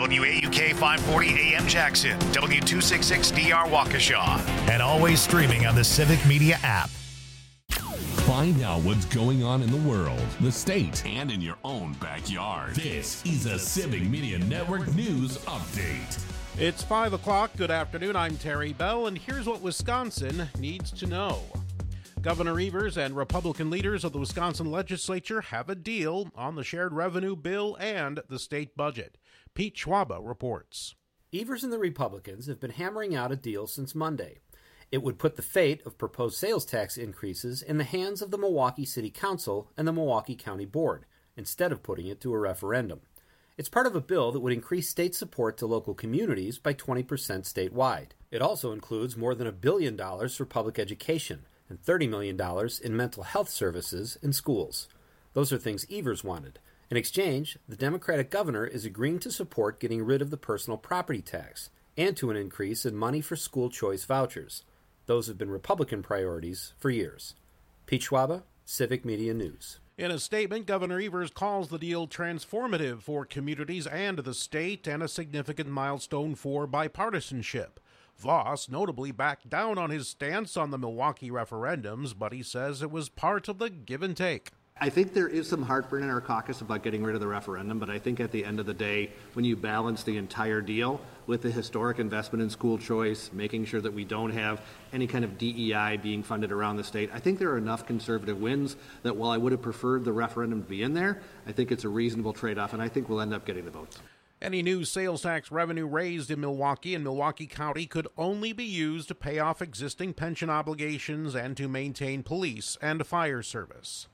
WAUK 540 AM Jackson, W266DR Waukesha, and always streaming on the Civic Media app. Find out what's going on in the world, the state, and in your own backyard. This is a Civic Media Network News Update. It's 5 o'clock. Good afternoon. I'm Terry Bell, and here's what Wisconsin needs to know. Governor Evers and Republican leaders of the Wisconsin legislature have a deal on the shared revenue bill and the state budget. Pete Schwaba reports. Evers and the Republicans have been hammering out a deal since Monday. It would put the fate of proposed sales tax increases in the hands of the Milwaukee City Council and the Milwaukee County Board, instead of putting it to a referendum. It's part of a bill that would increase state support to local communities by 20% statewide. It also includes more than $1 billion for public education and $30 million in mental health services in schools. Those are things Evers wanted. In exchange, the Democratic governor is agreeing to support getting rid of the personal property tax and to an increase in money for school choice vouchers. Those have been Republican priorities for years. Pete Schwaba, Civic Media News. In a statement, Governor Evers calls the deal transformative for communities and the state and a significant milestone for bipartisanship. Voss notably backed down on his stance on the Milwaukee referendums, but he says it was part of the give and take. I think there is some heartburn in our caucus about getting rid of the referendum, but I think at the end of the day, when you balance the entire deal with the historic investment in school choice, making sure that we don't have any kind of DEI being funded around the state, I think there are enough conservative wins that while I would have preferred the referendum to be in there, I think it's a reasonable trade-off, and I think we'll end up getting the votes. Any new sales tax revenue raised in Milwaukee and Milwaukee County could only be used to pay off existing pension obligations and to maintain police and fire service.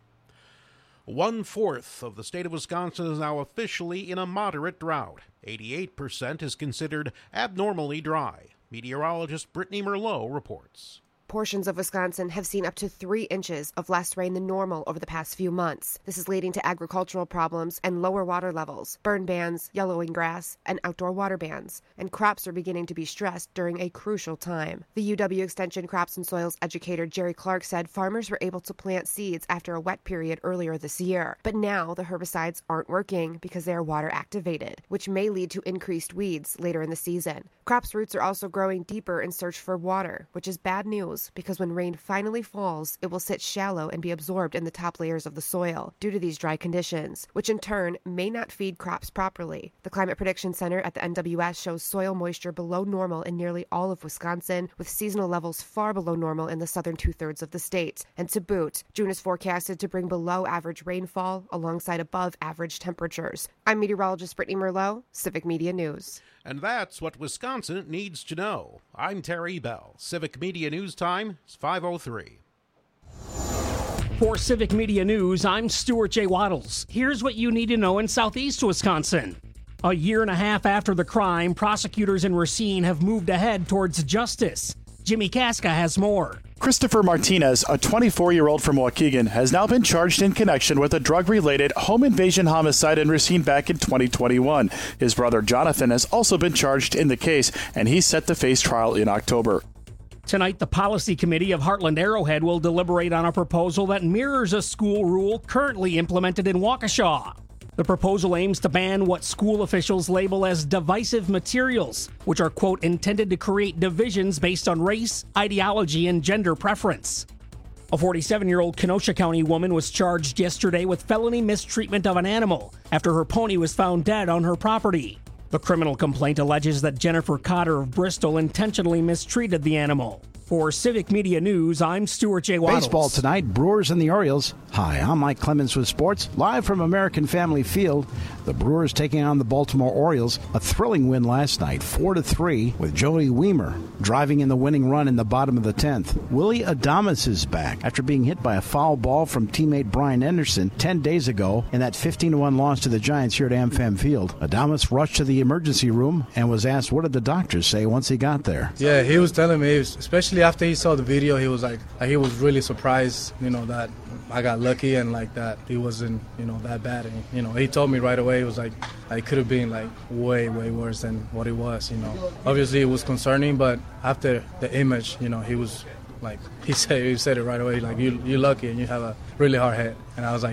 1/4 of the state of Wisconsin is now officially in a moderate drought. 88% is considered abnormally dry. Meteorologist Brittany Merlot reports. Portions of Wisconsin have seen up to 3 inches of less rain than normal over the past few months. This is leading to agricultural problems and lower water levels, burn bans, yellowing grass, and outdoor water bans. And crops are beginning to be stressed during a crucial time. The UW Extension Crops and Soils educator Jerry Clark said farmers were able to plant seeds after a wet period earlier this year. But now the herbicides aren't working because they are water activated, which may lead to increased weeds later in the season. Crops' roots are also growing deeper in search for water, which is bad news because when rain finally falls, it will sit shallow and be absorbed in the top layers of the soil due to these dry conditions, which in turn may not feed crops properly. The Climate Prediction Center at the NWS shows soil moisture below normal in nearly all of Wisconsin, with seasonal levels far below normal in the southern 2/3 of the state. And to boot, June is forecasted to bring below average rainfall alongside above average temperatures. I'm meteorologist Brittany Merlot, Civic Media News. And that's what Wisconsin needs to know. I'm Terry Bell. Civic Media News time is 5:03. For Civic Media News, I'm Stuart J. Waddles. Here's what you need to know in southeast Wisconsin. A year and a half after the crime, prosecutors in Racine have moved ahead towards justice. Jimmy Kaska has more. Christopher Martinez, a 24-year-old from Waukegan, has now been charged in connection with a drug-related home invasion homicide in Racine back in 2021. His brother Jonathan has also been charged in the case, and he's set to face trial in October. Tonight, the Policy Committee of Heartland Arrowhead will deliberate on a proposal that mirrors a school rule currently implemented in Waukesha. The proposal aims to ban what school officials label as divisive materials, which are, quote, intended to create divisions based on race, ideology, and gender preference. A 47-year-old Kenosha County woman was charged yesterday with felony mistreatment of an animal after her pony was found dead on her property. The criminal complaint alleges that Jennifer Cotter of Bristol intentionally mistreated the animal. For Civic Media News, I'm Stuart J. Waddles. Baseball tonight, Brewers and the Orioles. Hi, I'm Mike Clemens with sports. Live from American Family Field, the Brewers taking on the Baltimore Orioles. A thrilling win last night, 4-3, with Joey Wiemer driving in the winning run in the bottom of the 10th. Willie Adames is back after being hit by a foul ball from teammate Brian Anderson 10 days ago in that 15-1 loss to the Giants here at AmFam Field. Adames rushed to the emergency room and was asked what did the doctors say once he got there. Yeah, he was telling me, especially after he saw the video, he was like he was really surprised, that I got lucky and that he wasn't, that bad. And, he told me right away, it was like it could have been way, way worse than what it was, Obviously it was concerning, but after the image, he was he said it right away, you're lucky and you have a really hard hit. And I was like,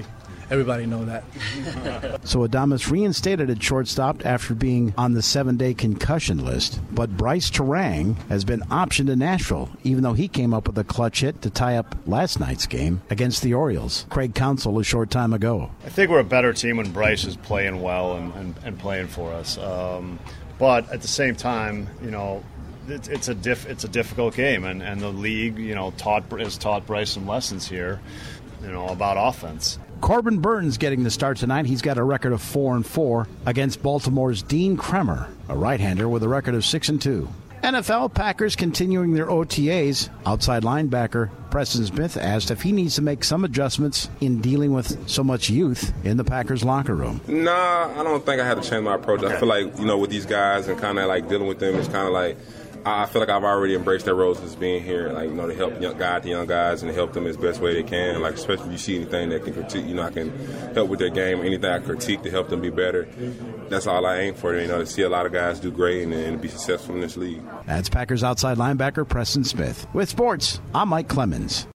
everybody know that. So Adames reinstated at shortstop after being on the 7-day concussion list. But Bryce Terang has been optioned to Nashville, even though he came up with a clutch hit to tie up last night's game against the Orioles. Craig Counsell a short time ago. I think we're a better team when Bryce is playing well and playing for us. But at the same time, it's a difficult game, and the league, has taught Bryce some lessons here, about offense. Corbin Burns getting the start tonight. He's got a record of 4-4 against Baltimore's Dean Kremer, a right-hander with a record of 6-2. NFL Packers continuing their OTAs. Outside linebacker Preston Smith asked if he needs to make some adjustments in dealing with so much youth in the Packers locker room. Nah, I don't think I had to change my approach. I feel like, with these guys and kind of like dealing with them, it's kind of like I feel like I've already embraced their roles as being here, like, to help guide the young guys and help them as best way they can. Like, especially if you see anything that can critique, I can help with their game, anything I critique to help them be better. That's all I aim for, to see a lot of guys do great and be successful in this league. That's Packers outside linebacker Preston Smith. With sports, I'm Mike Clemens.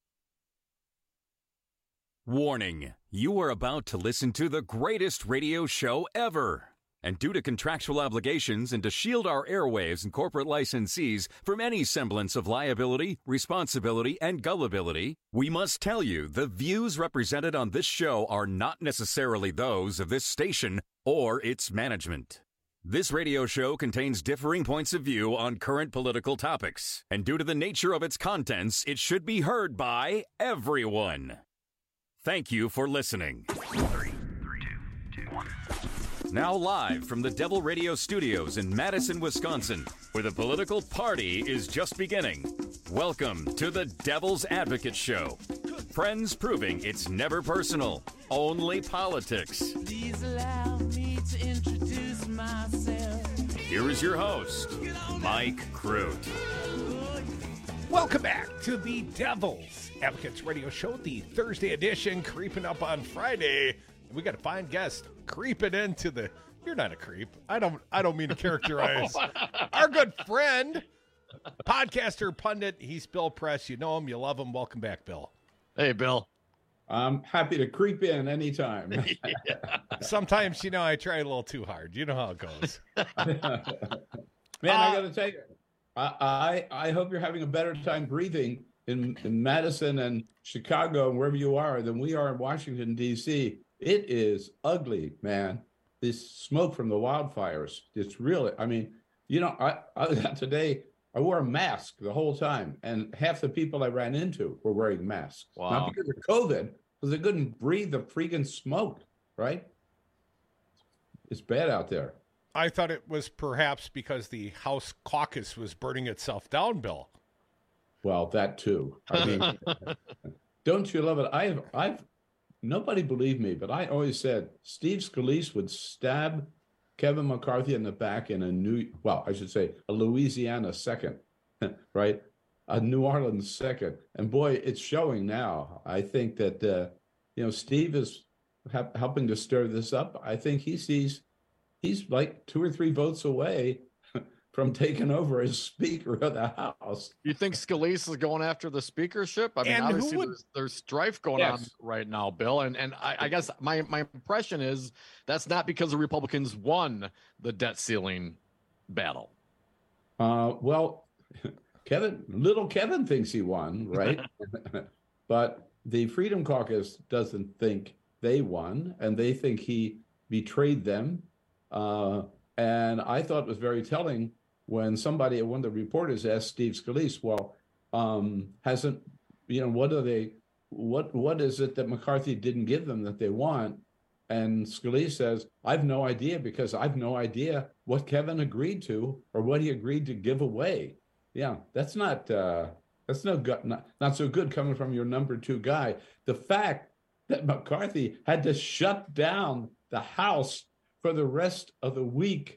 Warning, you are about to listen to the greatest radio show ever. And due to contractual obligations and to shield our airwaves and corporate licensees from any semblance of liability, responsibility, and gullibility, we must tell you the views represented on this show are not necessarily those of this station or its management. This radio show contains differing points of view on current political topics, and due to the nature of its contents, it should be heard by everyone. Thank you for listening. 3, 2, 1. Now live from the Devil Radio Studios in Madison, Wisconsin, where the political party is just beginning. Welcome to the Devil's Advocate Show. Friends proving it's never personal, only politics. Please allow me to introduce myself. Here is your host, Mike Crute. Welcome back to the Devil's Advocates Radio Show, the Thursday edition, creeping up on Friday. We got a fine guest creeping into the. You're not a creep. I don't mean to characterize our good friend, podcaster, pundit. He's Bill Press. You know him. You love him. Welcome back, Bill. Hey, Bill. I'm happy to creep in anytime. Sometimes, I try a little too hard. You know how it goes. Man, I got to tell you, I hope you're having a better time breathing in Madison and Chicago and wherever you are than we are in Washington, D.C. It is ugly, man. This smoke from the wildfires. It's really, today I wore a mask the whole time, and half the people I ran into were wearing masks. Wow. Not because of COVID, because they couldn't breathe the freaking smoke, right? It's bad out there. I thought it was perhaps because the House caucus was burning itself down, Bill. Well, that too. Don't you love it? I've nobody believed me, but I always said Steve Scalise would stab Kevin McCarthy in the back in a Louisiana second, right? A New Orleans second. And boy, it's showing now. I think that, Steve is helping to stir this up. I think he's like 2 or 3 votes away from taking over as Speaker of the House. You think Scalise is going after the speakership? I mean, obviously there's strife going on right now, Bill. And I guess my impression is that's not because the Republicans won the debt ceiling battle. Well, little Kevin thinks he won, right? But the Freedom Caucus doesn't think they won, and they think he betrayed them. And I thought it was very telling when one of the reporters asked Steve Scalise, what is it that McCarthy didn't give them that they want? And Scalise says, I've no idea, because I've no idea what Kevin agreed to or what he agreed to give away. Yeah, that's not so good coming from your number 2 guy. The fact that McCarthy had to shut down the House for the rest of the week,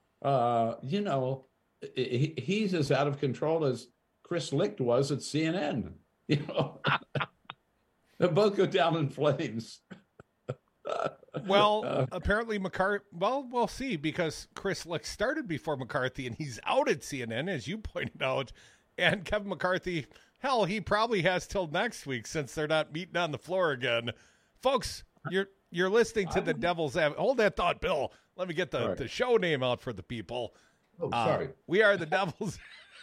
he's as out of control as Chris Licht was at CNN. They both go down in flames. Well, apparently McCarthy. Well, we'll see, because Chris Licht started before McCarthy, and he's out at CNN, as you pointed out. And Kevin McCarthy, hell, he probably has till next week, since they're not meeting on the floor again. Folks, You're listening to the Devil's Advocate. Hold that thought, Bill. Let me get the show name out for the people. Oh, sorry. We are the Devil's.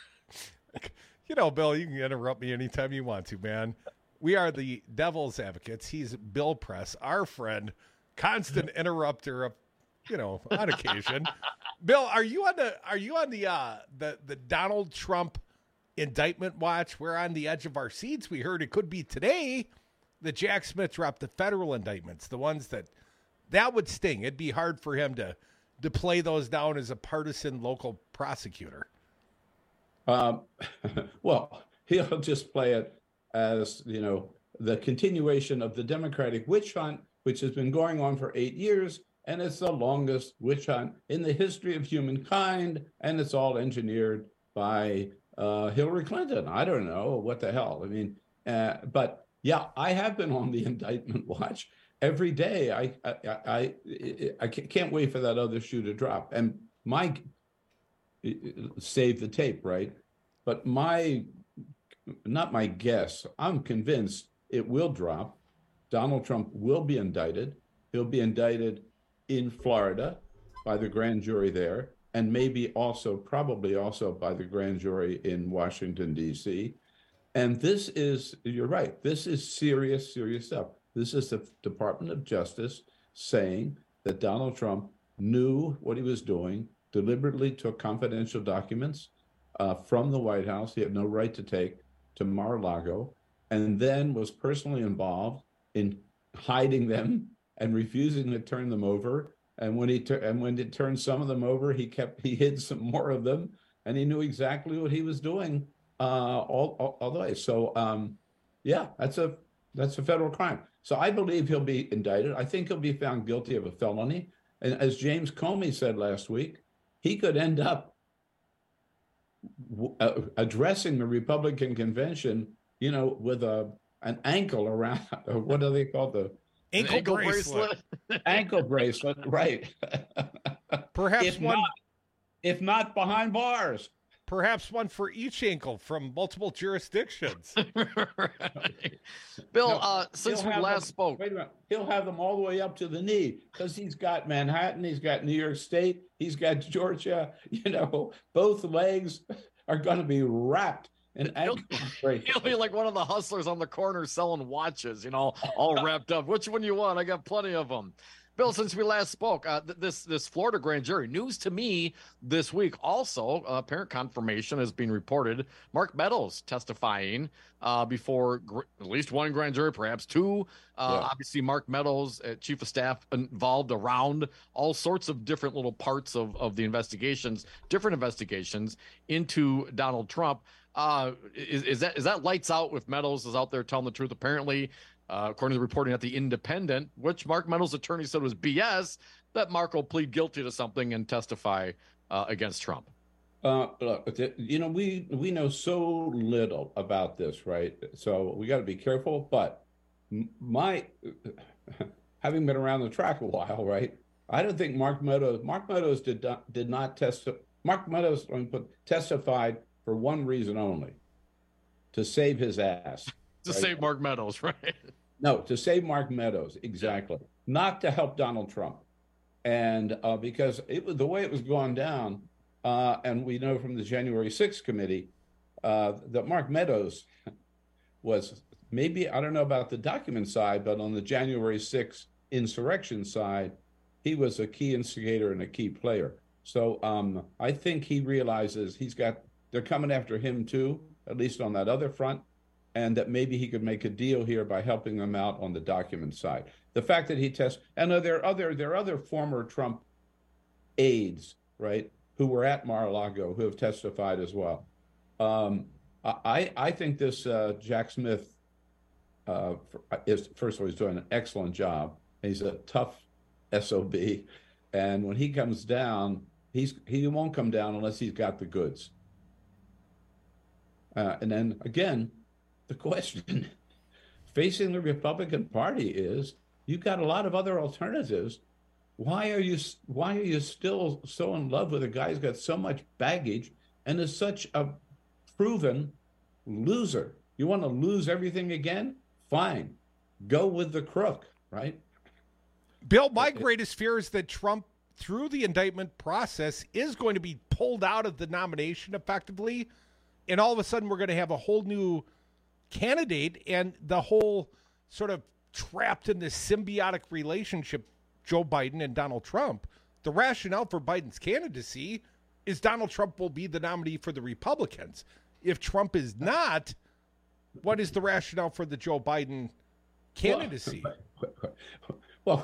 Bill, you can interrupt me anytime you want to, man. We are the Devil's Advocates. He's Bill Press, our friend, constant interrupter of, on occasion. Bill, are you on the Donald Trump indictment watch? We're on the edge of our seats. We heard it could be today that Jack Smith dropped the federal indictments, the ones that would sting. It'd be hard for him to play those down as a partisan local prosecutor. Well, he'll just play it as, the continuation of the Democratic witch hunt, which has been going on for 8 years, and it's the longest witch hunt in the history of humankind, and it's all engineered by Hillary Clinton. I don't know what the hell. I mean, but yeah, I have been on the indictment watch every day. I can't wait for that other shoe to drop. And Mike saved the tape, right? But not my guess, I'm convinced it will drop. Donald Trump will be indicted. He'll be indicted in Florida by the grand jury there, and maybe probably also by the grand jury in Washington, D.C. And this is, you're right, this is serious stuff. This is the Department of Justice saying that Donald Trump knew what he was doing, deliberately took confidential documents from the White House he had no right to take to Mar-a-Lago, and then was personally involved in hiding them and refusing to turn them over. And when it turned some of them over, he hid some more of them, and he knew exactly what he was doing all the way. So yeah, that's a federal crime. So I believe he'll be indicted. I think he'll be found guilty of a felony. And as James Comey said last week, he could end up addressing the Republican convention, with an ankle around, what do they call the ankle bracelet? Ankle bracelet, right? Perhaps if not behind bars. Perhaps one for each ankle from multiple jurisdictions. Right. Bill, since we last spoke. Wait a minute. He'll have them all the way up to the knee because he's got Manhattan, he's got New York State, he's got Georgia. Both legs are going to be wrapped in ankle bracelets. He'll be like one of the hustlers on the corner selling watches, all wrapped up. Which one you want? I got plenty of them. Bill, since we last spoke, this Florida grand jury, news to me this week also, apparent confirmation has been reported. Mark Meadows testifying before at least one grand jury, perhaps two. Obviously, Mark Meadows, chief of staff, involved around all sorts of different little parts of the investigations, different investigations into Donald Trump. Is that lights out if Meadows is out there telling the truth? Apparently, according to the reporting at the Independent, which Mark Meadows' attorney said was BS, that Mark will plead guilty to something and testify against Trump. Look, we know so little about this, right? So we got to be careful. But having been around the track a while, right? I don't think Mark Meadows did not testify. Mark Meadows testified for one reason only: to save his ass. To save Mark Meadows, right? No, to save Mark Meadows, exactly. Not to help Donald Trump. And because the way it was going down, and we know from the January 6th committee, that Mark Meadows was maybe, I don't know about the document side, but on the January 6th insurrection side, he was a key instigator and a key player. So I think he realizes they're coming after him too, at least on that other front. And that maybe he could make a deal here by helping them out on the document side. The fact that he and there are other former Trump aides, right, who were at Mar-a-Lago who have testified as well. I think this Jack Smith first of all, he's doing an excellent job. He's a tough SOB, and when he comes down, he won't come down unless he's got the goods. And then again, the question facing the Republican Party is, you've got a lot of other alternatives. Why are you still so in love with a guy who's got so much baggage and is such a proven loser? You want to lose everything again? Fine. Go with the crook, right? Bill, my greatest fear is that Trump, through the indictment process, is going to be pulled out of the nomination effectively, and all of a sudden we're going to have a whole new candidate, and the whole sort of trapped in this symbiotic relationship, Joe Biden and Donald Trump. The rationale for Biden's candidacy is Donald Trump will be the nominee for the Republicans. If Trump is not, what is the rationale for the Joe Biden candidacy? Well,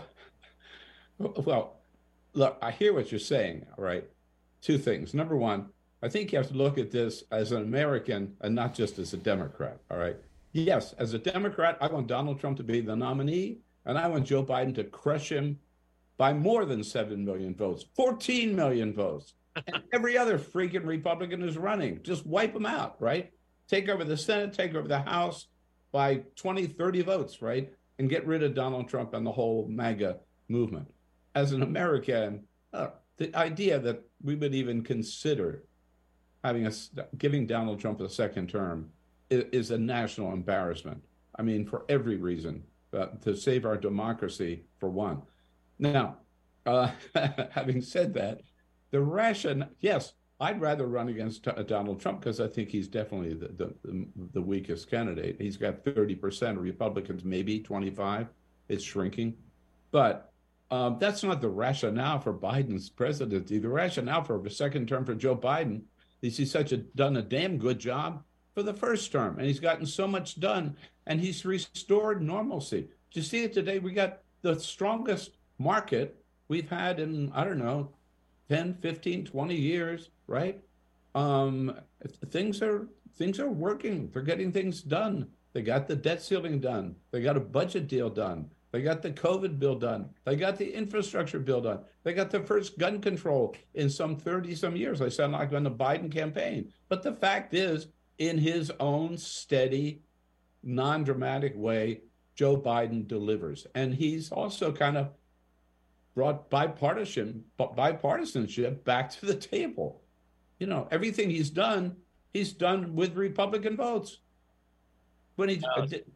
look, I hear what you're saying, all right? Two things. Number one, I think you have to look at this as an American and not just as a Democrat, all right? Yes, as a Democrat, I want Donald Trump to be the nominee, and I want Joe Biden to crush him by more than 7 million votes, 14 million votes. And every other freaking Republican is running. Just wipe them out, right? Take over the Senate, take over the House by 20, 30 votes, right? And get rid of Donald Trump and the whole MAGA movement. As an American, the idea that we would even consider giving Donald Trump a second term is a national embarrassment. I mean, for every reason, to save our democracy, for one. Now, having said that, the ration, yes, I'd rather run against Donald Trump because I think he's definitely the weakest candidate. He's got 30% Republicans, maybe 25. It's shrinking. But that's not the rationale for Biden's presidency. The rationale for a second term for Joe Biden is he's done a damn good job for the first term, and he's gotten so much done, and he's restored normalcy. Do you see it today? We got the strongest market we've had in, 10, 15, 20 years, right? Things are working. They're getting things done. They got the debt ceiling done. They got a budget deal done. They got the COVID bill done. They got the infrastructure bill done. They got the first gun control in some 30-some years. I sound like on the Biden campaign. But the fact is, in his own steady, non-dramatic way, Joe Biden delivers. And he's also kind of brought bipartisanship back to the table. You know, everything he's done with Republican votes. When he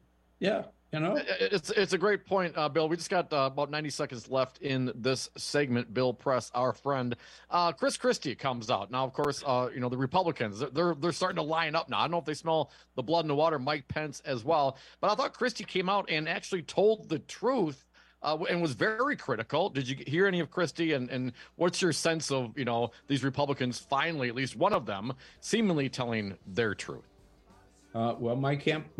It's a great point, Bill. We just got about 90 seconds left in this segment. Bill Press, our friend. Chris Christie comes out. Now, of course, the Republicans, they're starting to line up now. I don't know if they smell the blood in the water, Mike Pence as well. But I thought Christie came out and actually told the truth and was very critical. Did you hear any of Christie? And what's your sense of, these Republicans finally, at least one of them, seemingly telling their truth? Well, my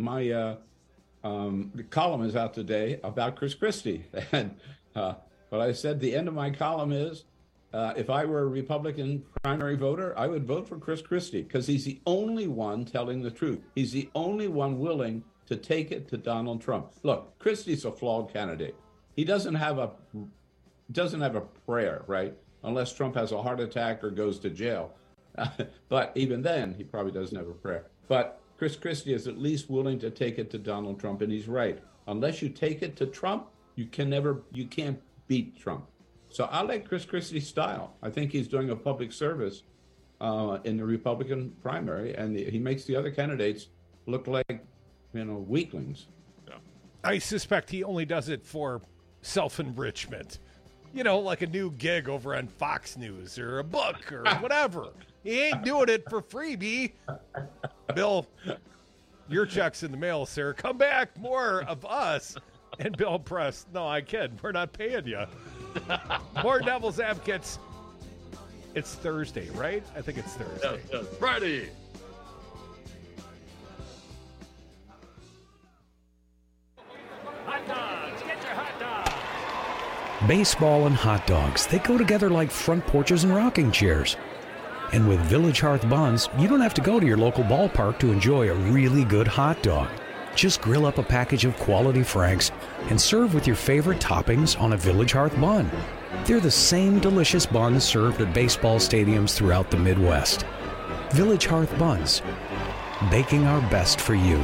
column is out today about Chris Christie. And what I said, the end of my column is, if I were a Republican primary voter, I would vote for Chris Christie because he's the only one telling the truth. He's the only one willing to take it to Donald Trump. Look, Christie's a flawed candidate. He doesn't have a prayer, right? Unless Trump has a heart attack or goes to jail. But even then, he probably doesn't have a prayer. But Chris Christie is at least willing to take it to Donald Trump, and he's right. Unless you take it to Trump, you can't beat Trump. So I like Chris Christie's style. I think he's doing a public service in the Republican primary, and he makes the other candidates look like, weaklings. I suspect he only does it for self-enrichment. Like a new gig over on Fox News or a book or whatever. He ain't doing it for freebie. Bill, your check's in the mail, sir. Come back, more of us. And Bill Press, no, I kid. We're not paying you. More Devil's Advocates. It's Thursday, right? I think it's Thursday. Yes, Friday. Hot dogs, get your hot dogs. Baseball and hot dogs, they go together like front porches and rocking chairs. And with Village Hearth Buns, you don't have to go to your local ballpark to enjoy a really good hot dog. Just grill up a package of quality Franks and serve with your favorite toppings on a Village Hearth bun. They're the same delicious buns served at baseball stadiums throughout the Midwest. Village Hearth Buns, baking our best for you.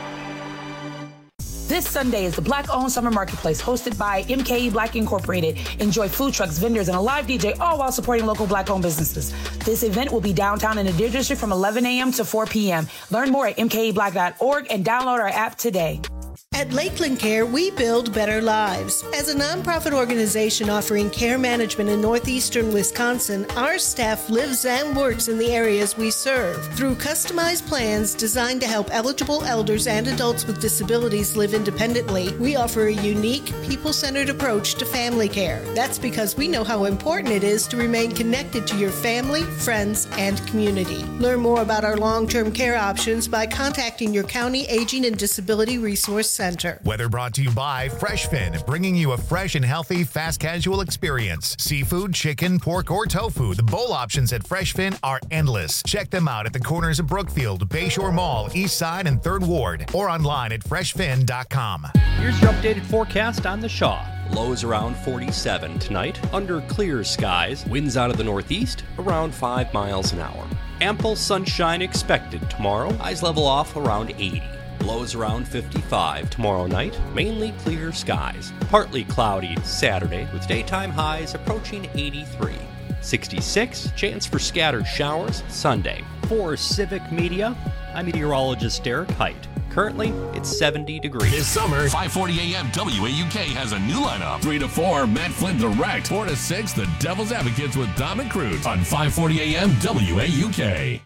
This Sunday is the Black-owned Summer Marketplace hosted by MKE Black Incorporated. Enjoy food trucks, vendors, and a live DJ, all while supporting local Black-owned businesses. This event will be downtown in the Deer District from 11 a.m. to 4 p.m. Learn more at mkeblack.org and download our app today. At Lakeland Care, we build better lives. As a nonprofit organization offering care management in northeastern Wisconsin, our staff lives and works in the areas we serve. Through customized plans designed to help eligible elders and adults with disabilities live independently, we offer a unique, people-centered approach to family care. That's because we know how important it is to remain connected to your family, friends, and community. Learn more about our long-term care options by contacting your county Aging and Disability Resource Center. Weather brought to you by FreshFin, bringing you a fresh and healthy fast casual experience. Seafood, chicken, pork, or tofu. The bowl options at FreshFin are endless. Check them out at the corners of Brookfield, Bayshore Mall, East Side, and 3rd Ward, or online at freshfin.com. Here's your updated forecast on the Shaw. Lows around 47 tonight, under clear skies. Winds out of the northeast, around 5 miles an hour. Ample sunshine expected tomorrow. Highs level off around 80. Lows around 55 tomorrow night, mainly clear skies. Partly cloudy Saturday, with daytime highs approaching 83. 66, chance for scattered showers Sunday. For Civic Media, I'm meteorologist Derek Height. Currently, it's 70 degrees. This summer, 540 AM WAUK has a new lineup. 3 to 4, Matt Flynn Direct. 4 to 6, The Devil's Advocates with Dom and Cruz on 540 AM WAUK.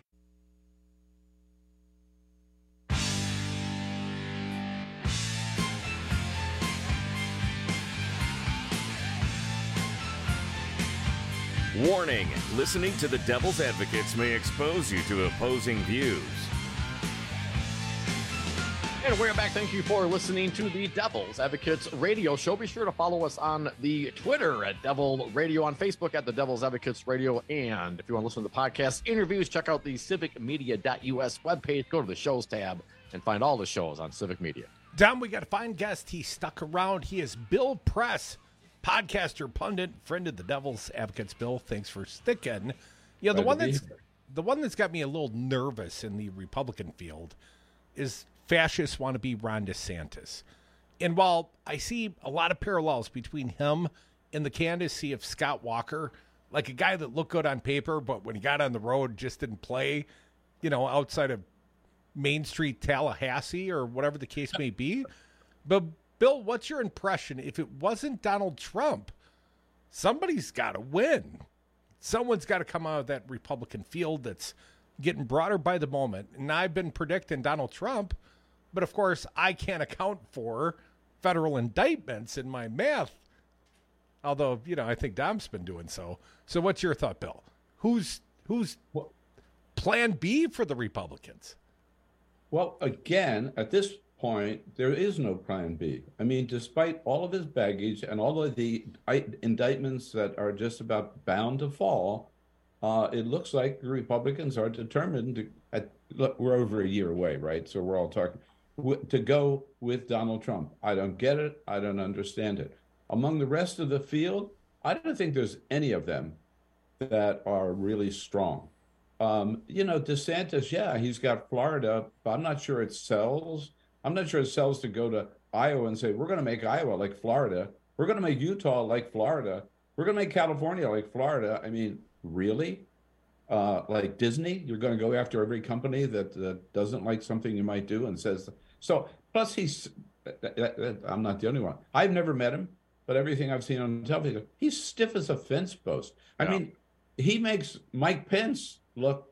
Warning, listening to the Devil's Advocates may expose you to opposing views. And we're back. Thank you for listening to the Devil's Advocates radio show. Be sure to follow us on the Twitter at Devil Radio, on Facebook at the Devil's Advocates Radio. And if you want to listen to the podcast interviews, check out the civicmedia.us webpage. Go to the shows tab and find all the shows on Civic Media. Dom, we got a fine guest. He stuck around. He is Bill Press, podcaster, pundit, friend of the Devil's Advocates. Bill, thanks for sticking. Yeah, the one that's got me a little nervous in the Republican field is fascists want to be Ron DeSantis. And while I see a lot of parallels between him and the candidacy of Scott Walker, like a guy that looked good on paper, but when he got on the road just didn't play, outside of Main Street, Tallahassee, or whatever the case may be. But Bill, what's your impression? If it wasn't Donald Trump, somebody's got to win. Someone's got to come out of that Republican field that's getting broader by the moment. And I've been predicting Donald Trump, but of course I can't account for federal indictments in my math. Although, I think Dom's been doing so. So what's your thought, Bill? Who's plan B for the Republicans? Well, again, at this point, there is no plan B. I mean, despite all of his baggage and all of the indictments that are just about bound to fall, it looks like the Republicans are determined look, we're over a year away, right? So we're all talking to go with Donald Trump. I don't get it. I don't understand it. Among the rest of the field, I don't think there's any of them that are really strong. DeSantis, yeah, he's got Florida, but I'm not sure it sells. I'm not sure it sells to go to Iowa and say, we're going to make Iowa like Florida. We're going to make Utah like Florida. We're going to make California like Florida. I mean, really? Like Disney, you're going to go after every company that doesn't like something you might do and says so. Plus, I'm not the only one. I've never met him, but everything I've seen on television, he's stiff as a fence post. I mean, he makes Mike Pence look,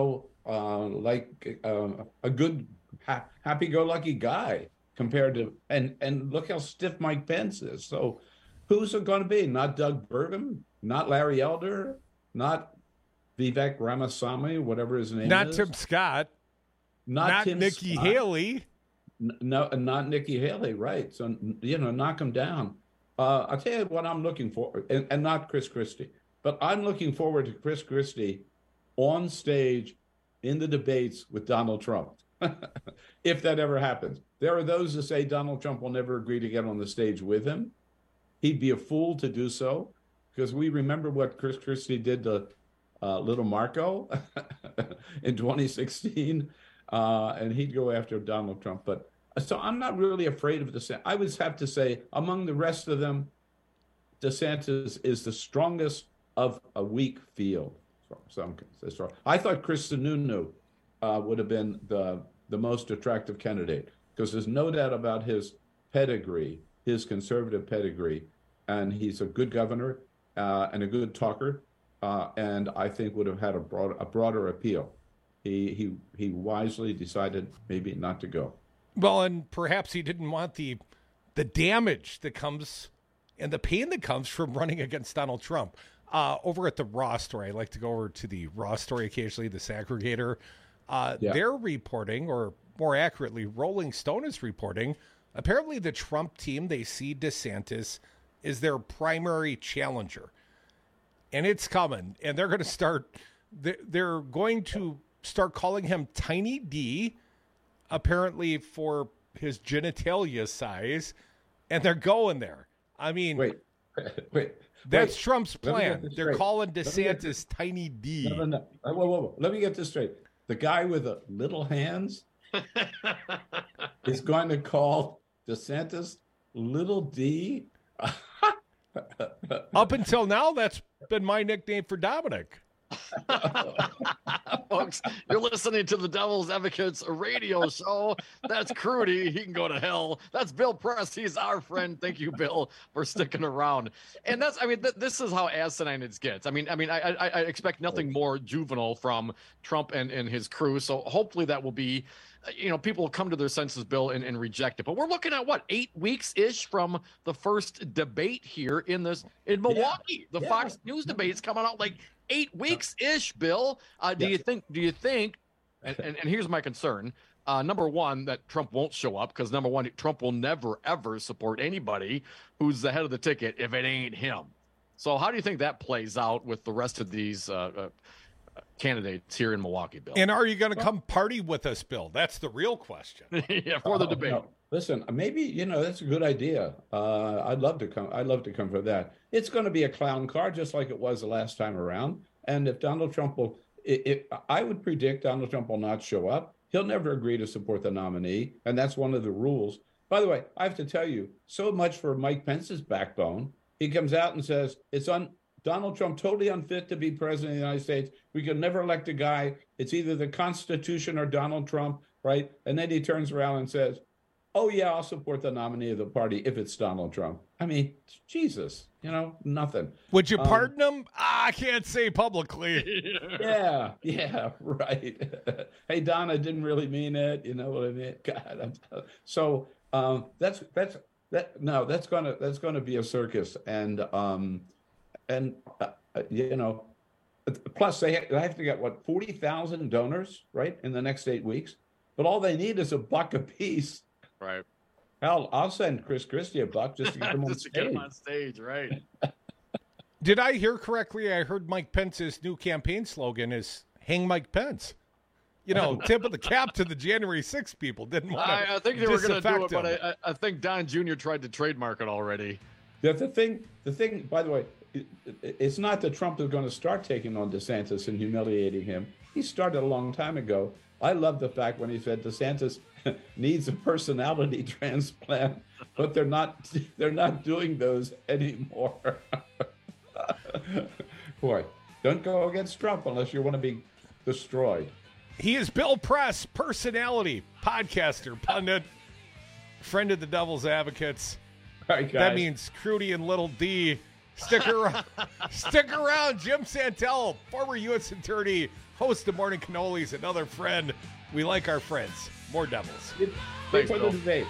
like a good, happy-go-lucky guy compared to, and look how stiff Mike Pence is. So, who's it going to be? Not Doug Burgum, not Larry Elder, not Vivek Ramaswamy, whatever his name is. Not Tim Scott. Not Tim Nikki Scott. Haley. No, not Nikki Haley, right. So, knock him down. I'll tell you what I'm looking for, and not Chris Christie, but I'm looking forward to Chris Christie on stage in the debates with Donald Trump, if that ever happens. There are those who say Donald Trump will never agree to get on the stage with him. He'd be a fool to do so, because we remember what Chris Christie did to little Marco in 2016, and he'd go after Donald Trump. But so I'm not really afraid of DeSantis. I would have to say, among the rest of them, DeSantis is the strongest of a weak field. I thought Chris Sununu would have been the most attractive candidate, because there's no doubt about his pedigree, his conservative pedigree, and he's a good governor and a good talker, and I think would have had a broader appeal. He wisely decided maybe not to go. Well, and perhaps he didn't want the damage that comes and the pain that comes from running against Donald Trump. Over at the Raw story, I like to go over to the Raw story occasionally, the Saggregator. They're reporting, or more accurately, Rolling Stone is reporting, apparently the Trump team, they see DeSantis as their primary challenger. And it's coming. And they're going to start calling him Tiny D, apparently for his genitalia size. And they're going there. I mean, wait. That's Trump's plan. They're calling DeSantis Tiny D. No. Whoa. Let me get this straight. The guy with the little hands is going to call DeSantis Little D? Up until now, that's been my nickname for Dominic. Folks, you're listening to the Devil's Advocates radio show. That's Crudy. He can go to hell. That's Bill Press. He's our friend. Thank you, Bill, for sticking around. And this is how asinine it gets. I expect nothing more juvenile from Trump and his crew. So hopefully that will be, people will come to their senses, Bill, and reject it. But we're looking at 8 weeks-ish from the first debate here in Milwaukee. The Fox News debate is coming out 8 weeks-ish, Bill. Do you think, and here's my concern, number one, that Trump won't show up, because number one, Trump will never, ever support anybody who's the head of the ticket if it ain't him. So how do you think that plays out with the rest of these candidates here in Milwaukee, Bill? And are you going to come party with us, Bill? That's the real question. For the debate. No. Listen, maybe, that's a good idea. I'd love to come. I'd love to come for that. It's going to be a clown car, just like it was the last time around. And if Donald Trump I would predict Donald Trump will not show up. He'll never agree to support the nominee. And that's one of the rules. By the way, I have to tell you, so much for Mike Pence's backbone. He comes out and says, Donald Trump totally unfit to be president of the United States. We could never elect a guy. It's either the Constitution or Donald Trump, right? And then he turns around and says, oh, yeah, I'll support the nominee of the party if it's Donald Trump. I mean, Jesus, nothing. Would you pardon him? I can't say publicly. Yeah, right. Hey, Don, I didn't really mean it. You know what I mean? God, so that's gonna be a circus, and plus they have to get 40,000 donors, right, in the next 8 weeks. But all they need is $1 a piece. Right. Hell, I'll send Chris Christie $1 just to get him on stage. Get him on stage, right. Did I hear correctly? I heard Mike Pence's new campaign slogan is "Hang Mike Pence." Tip of the cap to the January 6th people. Didn't want to. I think they were going to do it, but I think Don Jr. tried to trademark it already. Yeah, the thing. By the way, it's not that Trump is going to start taking on DeSantis and humiliating him. He started a long time ago. I love the fact when he said DeSantis needs a personality transplant, but they're not doing those anymore. Boy, don't go against Trump unless you want to be destroyed. He is Bill Press, personality, podcaster, pundit, friend of the Devil's Advocates. All right, guys. That means Crudy and Little D. Stick around. Stick around. Jim Santel, former U.S. attorney, host of Morning Cannolis, another friend. We like our friends. More Devils. Thanks for the debate.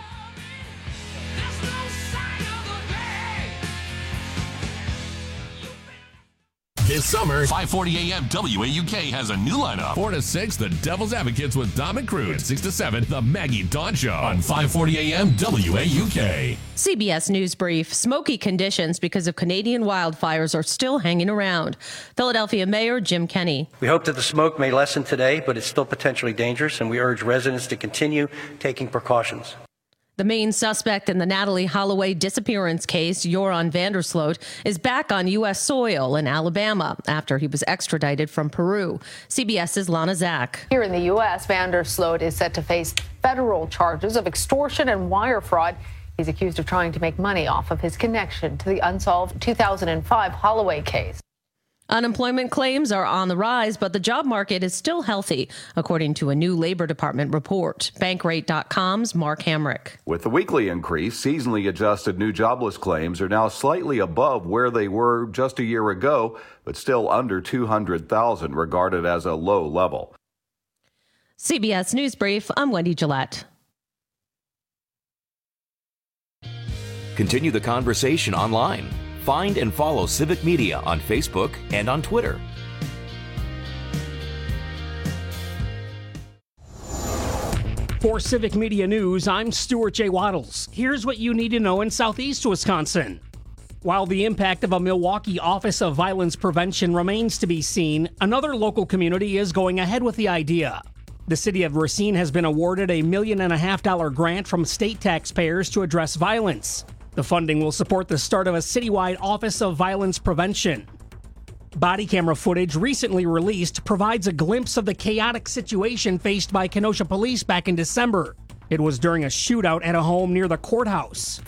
This summer, 5:40 a.m. WAUK has a new lineup. 4 to 6, the Devil's Advocates with Dom and Crude. 6 to 7, the Maggie Dawn Show on 5:40 a.m. WAUK. CBS News Brief. Smoky conditions because of Canadian wildfires are still hanging around. Philadelphia Mayor Jim Kenney. We hope that the smoke may lessen today, but it's still potentially dangerous, and we urge residents to continue taking precautions. The main suspect in the Natalie Holloway disappearance case, Joran Vandersloot, is back on U.S. soil in Alabama after he was extradited from Peru. CBS's Lana Zak. Here in the U.S., Vandersloot is set to face federal charges of extortion and wire fraud. He's accused of trying to make money off of his connection to the unsolved 2005 Holloway case. Unemployment claims are on the rise, but the job market is still healthy, according to a new Labor Department report. Bankrate.com's Mark Hamrick. With the weekly increase, seasonally adjusted new jobless claims are now slightly above where they were just a year ago, but still under 200,000, regarded as a low level. CBS News Brief, I'm Wendy Gillette. Continue the conversation online. Find and follow Civic Media on Facebook and on Twitter. For Civic Media News, I'm Stuart J. Waddles. Here's what you need to know in southeast Wisconsin. While the impact of a Milwaukee Office of Violence Prevention remains to be seen, another local community is going ahead with the idea. The city of Racine has been awarded a $1.5 million grant from state taxpayers to address violence. The funding will support the start of a citywide Office of Violence Prevention. Body camera footage recently released provides a glimpse of the chaotic situation faced by Kenosha police back in December. It was during a shootout at a home near the courthouse.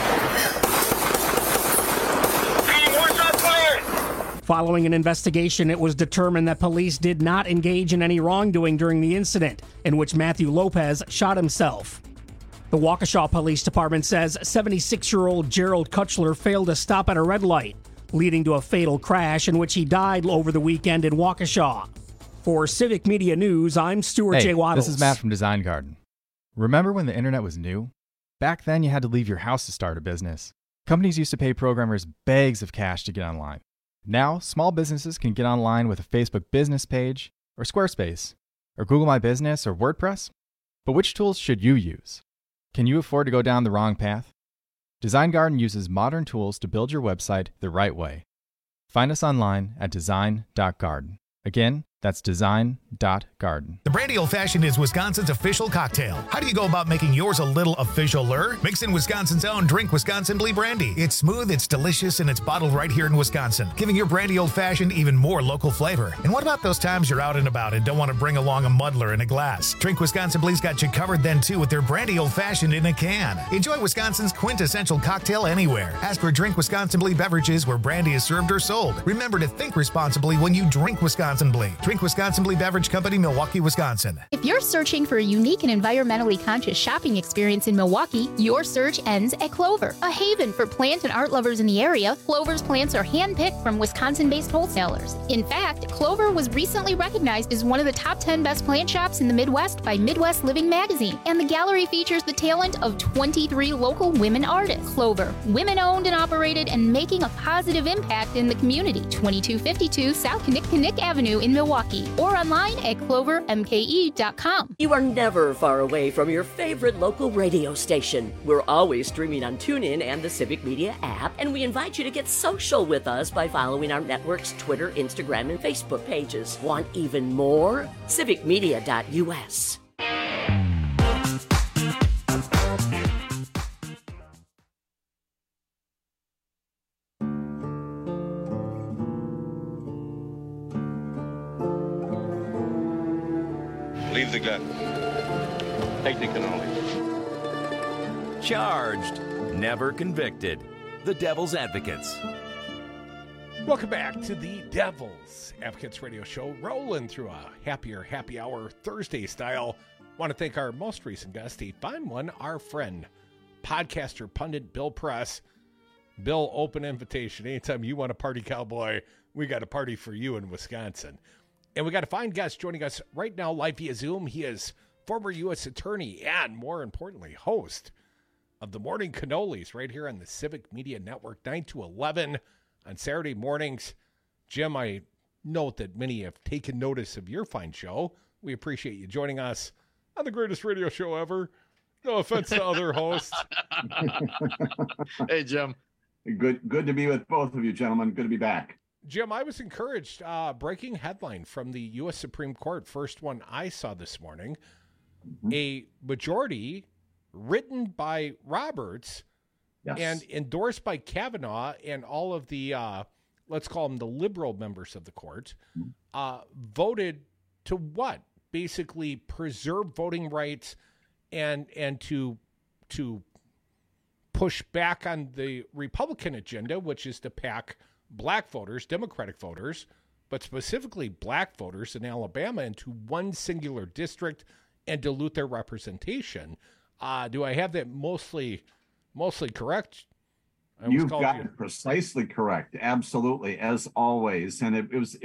Following an investigation, it was determined that police did not engage in any wrongdoing during the incident, in which Matthew Lopez shot himself. The Waukesha Police Department says 76-year-old Gerald Kutchler failed to stop at a red light, leading to a fatal crash in which he died over the weekend in Waukesha. For Civic Media News, I'm Stuart J. Waddles. This is Matt from Design Garden. Remember when the internet was new? Back then, you had to leave your house to start a business. Companies used to pay programmers bags of cash to get online. Now, small businesses can get online with a Facebook business page, or Squarespace, or Google My Business, or WordPress. But which tools should you use? Can you afford to go down the wrong path? Design Garden uses modern tools to build your website the right way. Find us online at design.garden. Again, that's design.garden. The Brandy Old Fashioned is Wisconsin's official cocktail. How do you go about making yours a little official-er? Mix in Wisconsin's own Drink Wisconsin Blee Brandy. It's smooth, it's delicious, and it's bottled right here in Wisconsin, giving your Brandy Old Fashioned even more local flavor. And what about those times you're out and about and don't want to bring along a muddler in a glass? Drink Wisconsin Blee's got you covered then, too, with their Brandy Old Fashioned in a can. Enjoy Wisconsin's quintessential cocktail anywhere. Ask for Drink Wisconsin Blee beverages where brandy is served or sold. Remember to think responsibly when you drink Wisconsin Blee. Drink Wisconsin Blee Beverage Company, Milwaukee, Wisconsin. If you're searching for a unique and environmentally conscious shopping experience in Milwaukee, your search ends at Clover, a haven for plant and art lovers in the area. Clover's plants are handpicked from Wisconsin-based wholesalers. In fact, Clover was recently recognized as one of the top 10 best plant shops in the Midwest by Midwest Living magazine, and the gallery features the talent of 23 local women artists. Clover, women-owned and operated, and making a positive impact in the community. 2252 South Kinnick Avenue in Milwaukee, or online at clovermke.com. You are never far away from your favorite local radio station. We're always streaming on TuneIn and the Civic Media app, and we invite you to get social with us by following our network's Twitter, Instagram, and Facebook pages. Want even more? civicmedia.us. Leave the gun. Take the cannoli. Charged, never convicted. The Devil's Advocates. Welcome back to the Devil's Advocates radio show, rolling through a happier happy hour Thursday style. Want to thank our most recent guest, a fine one, our friend, podcaster, pundit Bill Press. Bill, open invitation. Anytime you want a party, cowboy, we got a party for you in Wisconsin. And we got a fine guest joining us right now live via Zoom. He is former U.S. attorney and, more importantly, host of the Morning Cannolis right here on the Civic Media Network, 9 to 11 on Saturday mornings. Jim, I note that many have taken notice of your fine show. We appreciate you joining us on the greatest radio show ever. No offense to other hosts. Hey, Jim. Good to be with both of you, gentlemen. Good to be back. Jim, I was encouraged. Breaking headline from the U.S. Supreme Court, first one I saw this morning. Mm-hmm. A majority written by Roberts and endorsed by Kavanaugh and all of the, let's call them the liberal members of the court, voted to what? Basically preserve voting rights and to push back on the Republican agenda, which is to pack black voters, Democratic voters, but specifically black voters in Alabama into one singular district and dilute their representation. Do I have that mostly correct? You've got it precisely correct. Absolutely, as always. And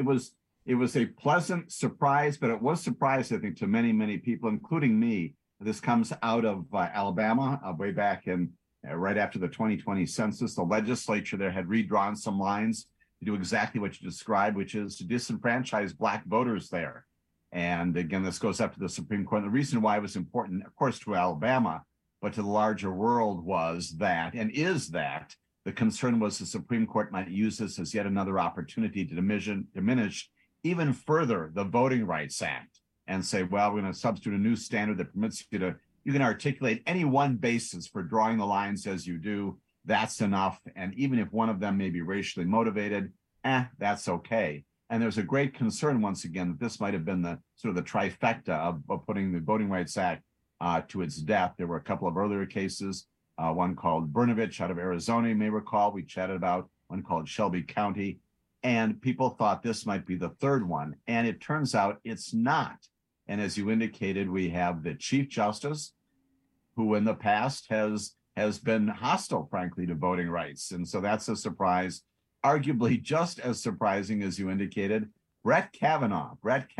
it was a pleasant surprise, but it was surprise, I think, to many people, including me. This comes out of Alabama way back in right after the 2020 census. The legislature there had redrawn some lines to do exactly what you described, which is to disenfranchise black voters there. And again, this goes up to the Supreme Court. And the reason why it was important, of course, to Alabama, but to the larger world was that, and is that, the concern was the Supreme Court might use this as yet another opportunity to diminish even further the Voting Rights Act and say, well, we're going to substitute a new standard that permits you can articulate any one basis for drawing the lines as you do. That's enough. And even if one of them may be racially motivated, that's okay. And there's a great concern, once again, that this might have been the sort of the trifecta of putting the Voting Rights Act to its death. There were a couple of earlier cases, one called Brnovich out of Arizona, you may recall. We chatted about one called Shelby County. And people thought this might be the third one. And it turns out it's not. And as you indicated, we have the Chief Justice, who in the past has been hostile, frankly, to voting rights. And so that's a surprise. Arguably just as surprising as you indicated, Brett Kavanaugh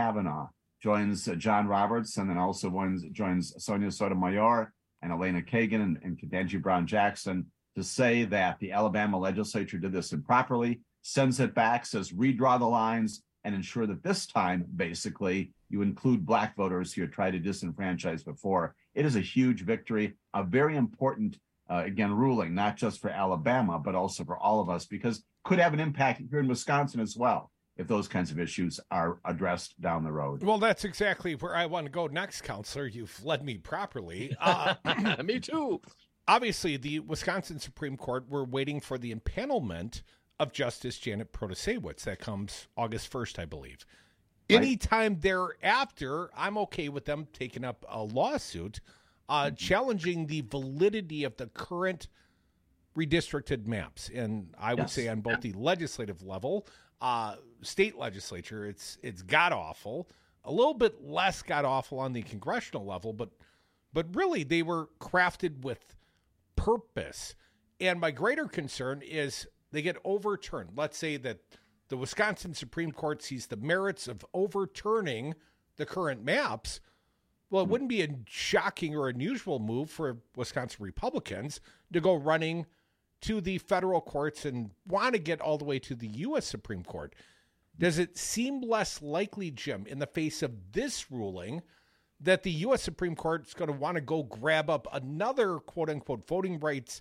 joins John Roberts and then also joins Sonia Sotomayor and Elena Kagan and Ketanji Brown Jackson to say that the Alabama legislature did this improperly, sends it back, says redraw the lines and ensure that this time, basically, you include black voters who had tried to disenfranchise before. It is a huge victory, a very important, ruling, not just for Alabama, but also for all of us, because could have an impact here in Wisconsin as well if those kinds of issues are addressed down the road. Well, that's exactly where I want to go next, Counselor. You've led me properly. Me too. Obviously, the Wisconsin Supreme Court, we're waiting for the impanelment of Justice Janet Protasiewicz. That comes August 1st, I believe. Right. Anytime thereafter, I'm okay with them taking up a lawsuit challenging the validity of the current redistricted maps. And I would say on both the legislative level, state legislature, it's god-awful. A little bit less god-awful on the congressional level, but really they were crafted with purpose. And my greater concern is they get overturned. Let's say that the Wisconsin Supreme Court sees the merits of overturning the current maps. Well, it wouldn't be a shocking or unusual move for Wisconsin Republicans to go running to the federal courts and want to get all the way to the U.S. Supreme Court. Does it seem less likely, Jim, in the face of this ruling, that the U.S. Supreme Court is going to want to go grab up another quote-unquote voting rights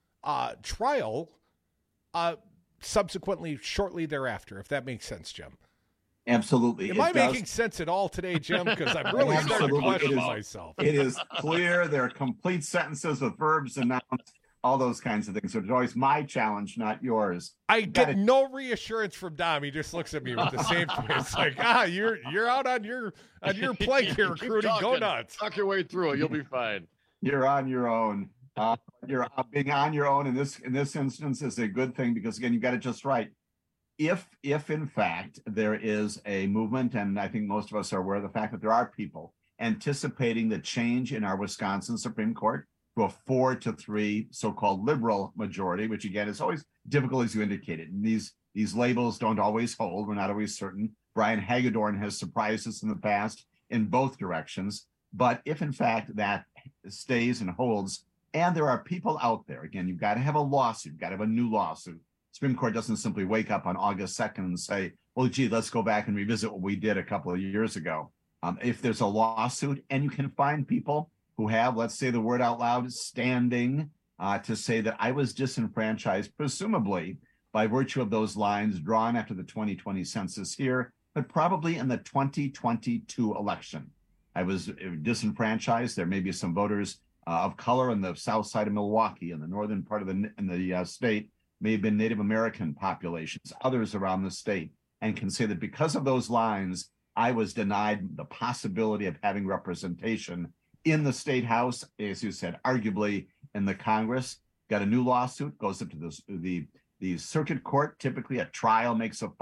trial subsequently, shortly thereafter, if that makes sense, Jim? Absolutely. Am I making sense at all today, Jim? Because I'm really starting to question myself. It is clear. There are complete sentences with verbs and nouns, all those kinds of things. So it's always my challenge, not yours. I get no reassurance from Dom. He just looks at me with the same face, like, you're out on your plank here, recruiting. Go nuts. Talk your way through it. You'll be fine. You're on your own. You're being on your own in this instance is a good thing because again, you got it just right. If in fact there is a movement, and I think most of us are aware of the fact that there are people anticipating the change in our Wisconsin Supreme Court to a 4-3 so-called liberal majority, which again is always difficult as you indicated. And these labels don't always hold. We're not always certain. Brian Hagedorn has surprised us in the past in both directions. But if in fact that stays and holds, and there are people out there, again, you've got to have a lawsuit, you've got to have a new lawsuit. Supreme Court doesn't simply wake up on August 2nd and say, well, gee, let's go back and revisit what we did a couple of years ago. If there's a lawsuit and you can find people who have, let's say the word out loud, standing to say that I was disenfranchised, presumably by virtue of those lines drawn after the 2020 census here, but probably in the 2022 election. I was disenfranchised. There may be some voters of color in the south side of Milwaukee, in the northern part of the state, may have been Native American populations, others around the state, and can say that because of those lines, I was denied the possibility of having representation in the state house, as you said, arguably in the Congress. Got a new lawsuit, goes up to the The circuit court, typically a trial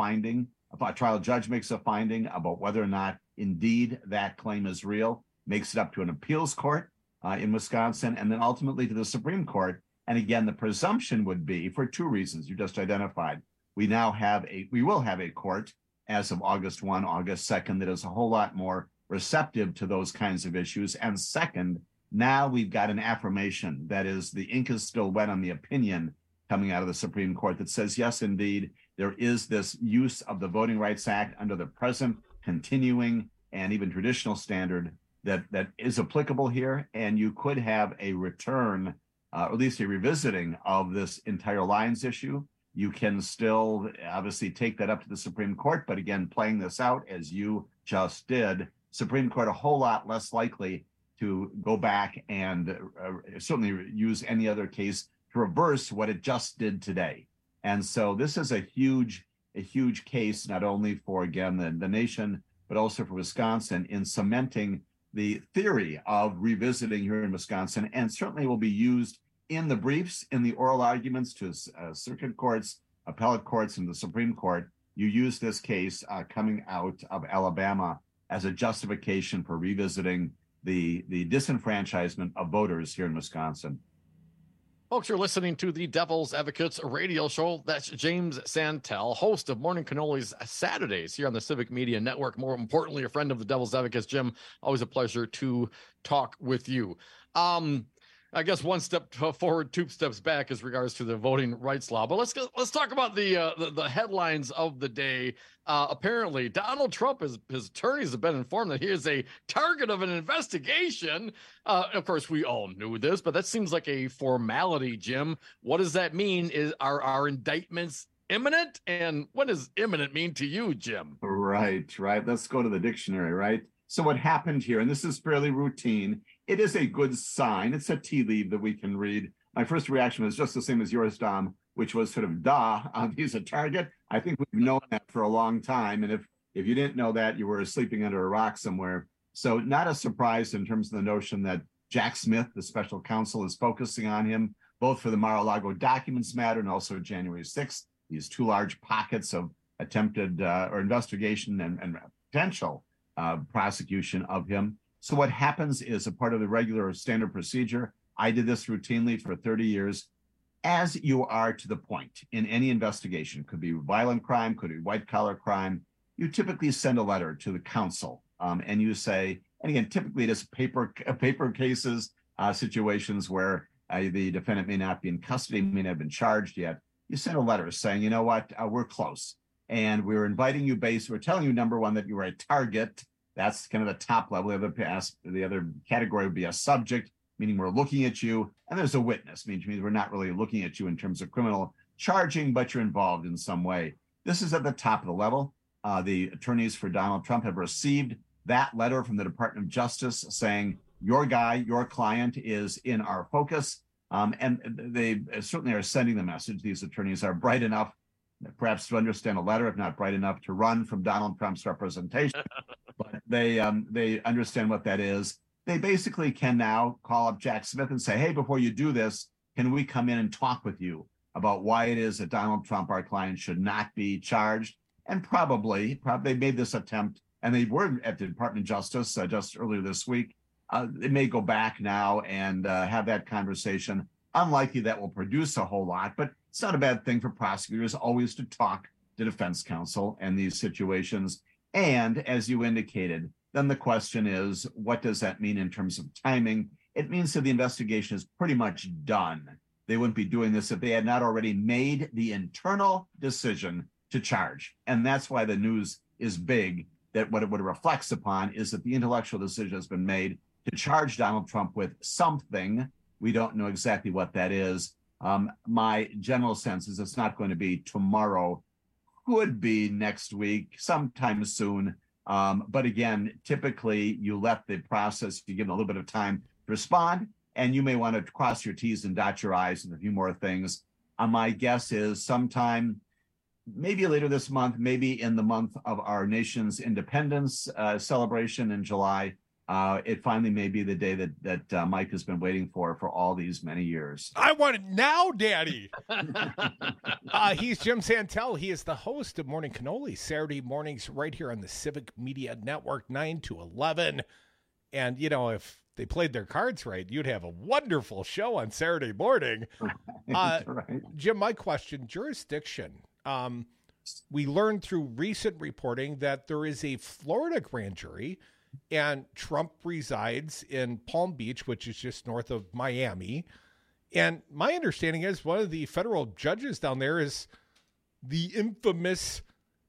judge makes a finding about whether or not indeed that claim is real, makes it up to an appeals court in Wisconsin, and then ultimately to the Supreme Court. And again, the presumption would be, for two reasons you just identified. We will have a court as of August 1, August 2nd, that is a whole lot more receptive to those kinds of issues. And second, now we've got an affirmation, that is, the ink is still wet on the opinion coming out of the Supreme Court that says, yes, indeed, there is this use of the Voting Rights Act under the present continuing and even traditional standard that is applicable here. And you could have a return, or at least a revisiting of this entire lines issue. You can still obviously take that up to the Supreme Court, but again, playing this out as you just did, Supreme Court a whole lot less likely to go back and certainly use any other case to reverse what it just did today. And so this is a huge case, not only for, again, the nation, but also for Wisconsin in cementing the theory of revisiting here in Wisconsin, and certainly will be used in the briefs, in the oral arguments to circuit courts, appellate courts, and the Supreme Court. You use this case coming out of Alabama as a justification for revisiting the disenfranchisement of voters here in Wisconsin. Folks, you're listening to the Devil's Advocates radio show. That's James Santel, host of Morning Cannolis Saturdays here on the Civic Media Network. More importantly, a friend of the Devil's Advocates. Jim, always a pleasure to talk with you. I guess one step forward, two steps back as regards to the voting rights law. But let's talk about the headlines of the day. Apparently, Donald Trump, his attorneys have been informed that he is a target of an investigation. Of course, we all knew this, but that seems like a formality, Jim. What does that mean? Are our indictments imminent? And what does imminent mean to you, Jim? Right. Let's go to the dictionary, right? So what happened here, and this is fairly routine, it is a good sign. It's a tea leaf that we can read. My first reaction was just the same as yours, Dom, which was sort of, he's a target. I think we've known that for a long time. And if you didn't know that, you were sleeping under a rock somewhere. So not a surprise in terms of the notion that Jack Smith, the special counsel, is focusing on him, both for the Mar-a-Lago documents matter and also January 6th, these two large pockets of attempted or investigation and potential prosecution of him. So what happens is a part of the regular standard procedure. I did this routinely for 30 years. As you are to the point in any investigation, could be violent crime, could be white collar crime, you typically send a letter to the counsel and you say, and again, typically it is paper cases, situations where the defendant may not be in custody, may not have been charged yet. You send a letter saying, you know what, we're close. And we're inviting you we're telling you, number one, that you are a target. That's kind of the top level. The other category would be a subject, meaning we're looking at you. And there's a witness, which means we're not really looking at you in terms of criminal charging, but you're involved in some way. This is at the top of the level. The attorneys for Donald Trump have received that letter from the Department of Justice saying, your guy, your client is in our focus. And they certainly are sending the message. These attorneys are bright enough perhaps to understand a letter, if not bright enough to run from Donald Trump's representation. But they understand what that is. They basically can now call up Jack Smith and say, hey, before you do this, can we come in and talk with you about why it is that Donald Trump, our client, should not be charged? And probably they made this attempt, and they were at the Department of Justice just earlier this week. They may go back now and have that conversation. Unlikely that will produce a whole lot, but it's not a bad thing for prosecutors always to talk to defense counsel in these situations. And as you indicated, then the question is, what does that mean in terms of timing? It means that the investigation is pretty much done. They wouldn't be doing this if they had not already made the internal decision to charge. And that's why the news is big, that what it reflects upon is that the intellectual decision has been made to charge Donald Trump with something. We don't know exactly what that is. My general sense is it's not going to be tomorrow, could be next week, sometime soon. But again, typically you let the process, you give them a little bit of time to respond, and you may want to cross your T's and dot your I's and a few more things. My guess is sometime, maybe later this month, maybe in the month of our nation's independence celebration in July, it finally may be the day that Mike has been waiting for all these many years. I want it now, Daddy. He's Jim Santel. He is the host of Morning Cannoli, Saturday mornings right here on the Civic Media Network, 9 to 11. And, if they played their cards right, you'd have a wonderful show on Saturday morning. Right. Jim, my question, jurisdiction. We learned through recent reporting that there is a Florida grand jury, and Trump resides in Palm Beach, which is just north of Miami. And my understanding is one of the federal judges down there is the infamous